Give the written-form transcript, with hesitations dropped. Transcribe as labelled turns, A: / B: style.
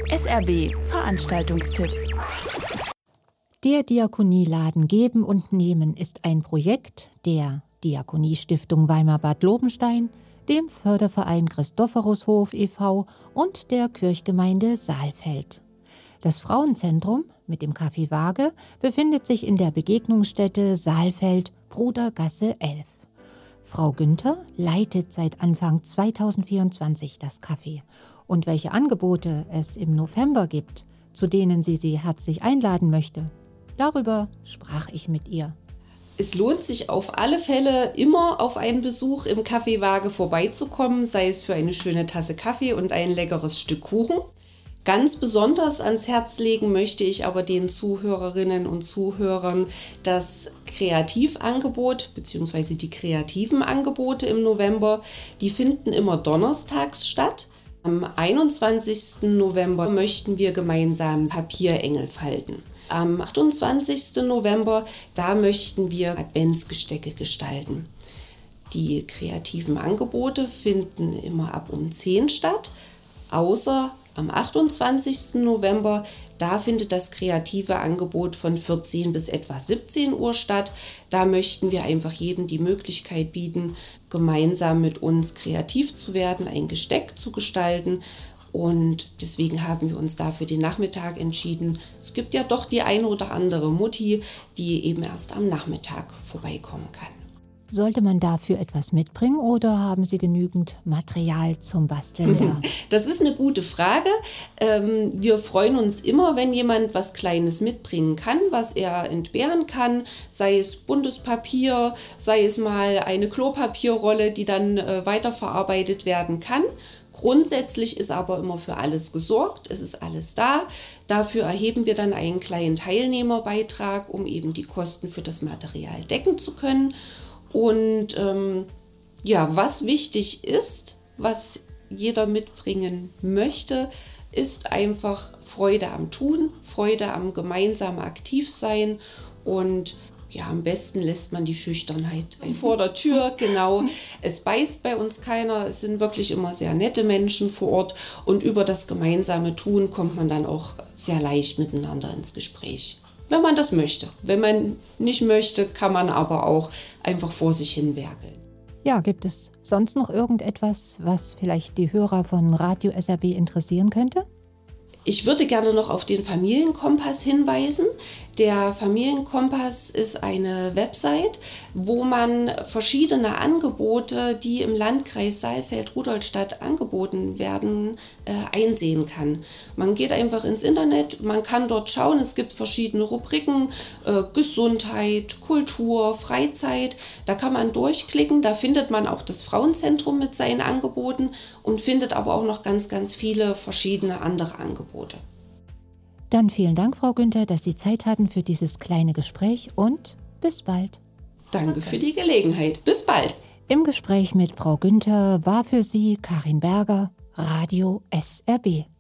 A: SRB Veranstaltungstipp.
B: Der Diakonieladen Geben und Nehmen ist ein Projekt der Diakoniestiftung Weimar-Bad Lobenstein, dem Förderverein Christophorushof e.V. und der Kirchgemeinde Saalfeld. Das Frauenzentrum mit dem Café Waage befindet sich in der Begegnungsstätte Saalfeld, Brudergasse 11. Frau Günther leitet seit Anfang 2024 das Café. Und welche Angebote es im November gibt, zu denen sie herzlich einladen möchte, darüber sprach ich mit ihr.
C: Es lohnt sich auf alle Fälle immer auf einen Besuch im Café Waage vorbeizukommen, sei es für eine schöne Tasse Kaffee und ein leckeres Stück Kuchen. Ganz besonders ans Herz legen möchte ich aber den Zuhörerinnen und Zuhörern das Kreativangebot bzw. die kreativen Angebote im November. Die finden immer donnerstags statt. Am 21. November möchten wir gemeinsam Papierengel falten. Am 28. November, da möchten wir Adventsgestecke gestalten. Die kreativen Angebote finden immer ab um 10 statt, außer am 28. November, da findet das kreative Angebot von 14 bis etwa 17 Uhr statt. Da möchten wir einfach jedem die Möglichkeit bieten, gemeinsam mit uns kreativ zu werden, ein Gesteck zu gestalten. Und deswegen haben wir uns da für den Nachmittag entschieden. Es gibt ja doch die eine oder andere Mutti, die eben erst am Nachmittag vorbeikommen kann.
B: Sollte man dafür etwas mitbringen oder haben Sie genügend Material zum Basteln da?
C: Das ist eine gute Frage. Wir freuen uns immer, wenn jemand was Kleines mitbringen kann, was er entbehren kann. Sei es buntes Papier, sei es mal eine Klopapierrolle, die dann weiterverarbeitet werden kann. Grundsätzlich ist aber immer für alles gesorgt, es ist alles da. Dafür erheben wir dann einen kleinen Teilnehmerbeitrag, um eben die Kosten für das Material decken zu können. Und was wichtig ist, was jeder mitbringen möchte, ist einfach Freude am Tun, Freude am gemeinsamen Aktivsein und ja, am besten lässt man die Schüchternheit vor der Tür, genau. Es beißt bei uns keiner, es sind wirklich immer sehr nette Menschen vor Ort und über das gemeinsame Tun kommt man dann auch sehr leicht miteinander ins Gespräch. Wenn man das möchte. Wenn man nicht möchte, kann man aber auch einfach vor sich hin werkeln.
B: Ja, gibt es sonst noch irgendetwas, was vielleicht die Hörer von Radio SRB interessieren könnte?
C: Ich würde gerne noch auf den Familienkompass hinweisen. Der Familienkompass ist eine Website, wo man verschiedene Angebote, die im Landkreis Saalfeld-Rudolstadt angeboten werden, einsehen kann. Man geht einfach ins Internet, man kann dort schauen, es gibt verschiedene Rubriken, Gesundheit, Kultur, Freizeit. Da kann man durchklicken, da findet man auch das Frauenzentrum mit seinen Angeboten und findet aber auch noch ganz, ganz viele verschiedene andere Angebote.
B: Dann vielen Dank, Frau Günther, dass Sie Zeit hatten für dieses kleine Gespräch und bis bald.
C: Danke für die Gelegenheit. Bis bald.
B: Im Gespräch mit Frau Günther war für Sie Karin Berger, Radio SRB.